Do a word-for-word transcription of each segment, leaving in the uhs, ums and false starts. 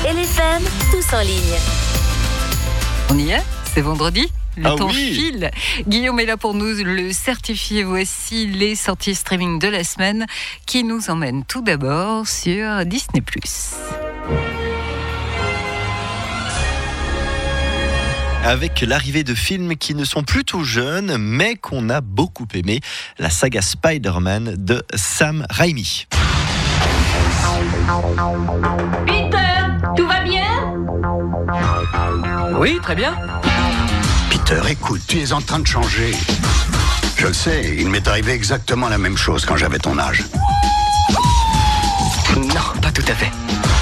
L F M, tous en ligne. On y est, c'est vendredi. Le ah temps oui. file. Guillaume est là pour nous le certifier. Voici les sorties streaming de la semaine qui nous emmènent tout d'abord sur Disney plus. Avec l'arrivée de films qui ne sont plus tout jeunes, mais qu'on a beaucoup aimé, la saga Spider-Man de Sam Raimi. Peter, tout va bien? Oui, très bien. Peter, écoute, tu es en train de changer. Je le sais, il m'est arrivé exactement la même chose quand j'avais ton âge. Non, pas tout à fait.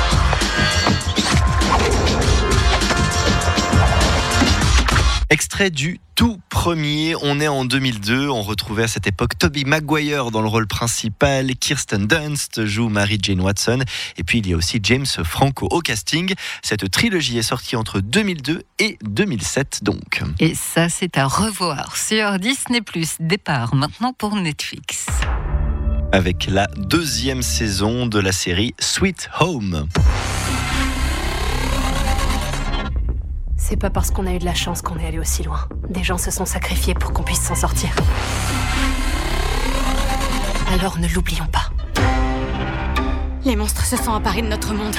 Extrait du tout premier, on est en deux mille deux, on retrouvait à cette époque Tobey Maguire dans le rôle principal, Kirsten Dunst joue Mary Jane Watson, et puis il y a aussi James Franco au casting. Cette trilogie est sortie entre deux mille deux et deux mille sept donc. Et ça, c'est à revoir sur Disney plus. Départ maintenant pour Netflix. Avec la deuxième saison de la série Sweet Home. C'est pas parce qu'on a eu de la chance qu'on est allé aussi loin. Des gens se sont sacrifiés pour qu'on puisse s'en sortir. Alors ne l'oublions pas. Les monstres se sont emparés de notre monde.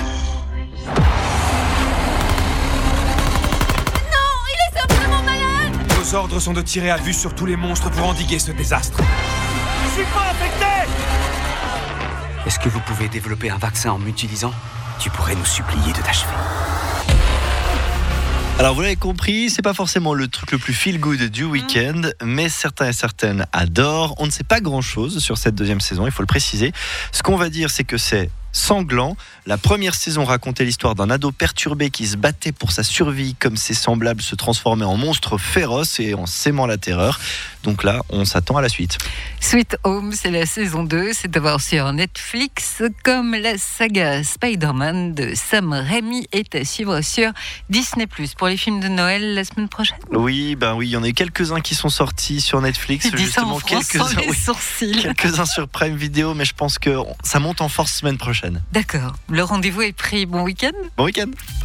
Non, il est simplement malade! Nos ordres sont de tirer à vue sur tous les monstres pour endiguer ce désastre. Je suis pas infecté! Est-ce que vous pouvez développer un vaccin en m'utilisant? Tu pourrais nous supplier de t'achever. Alors vous l'avez compris, c'est pas forcément le truc le plus feel good du week-end, mais certains et certaines adorent. On ne sait pas grand-chose sur cette deuxième saison, il faut le préciser. Ce qu'on va dire, c'est que c'est sanglant. La première saison racontait l'histoire d'un ado perturbé qui se battait pour sa survie comme ses semblables se transformaient en monstres féroces et en sémant la terreur. Donc là, on s'attend à la suite. Sweet Home, c'est la saison deux, c'est à voir sur Netflix, comme la saga Spider-Man de Sam Raimi est à suivre sur Disney plus. Pour les films de Noël la semaine prochaine. Oui, ben oui, il y en a eu quelques-uns qui sont sortis sur Netflix. Tu dis ça en France sans les oui, sourcils. quelques-uns sur Prime Video, mais je pense que ça monte en force semaine prochaine. D'accord, le rendez-vous est pris. Bon week-end. Bon week-end.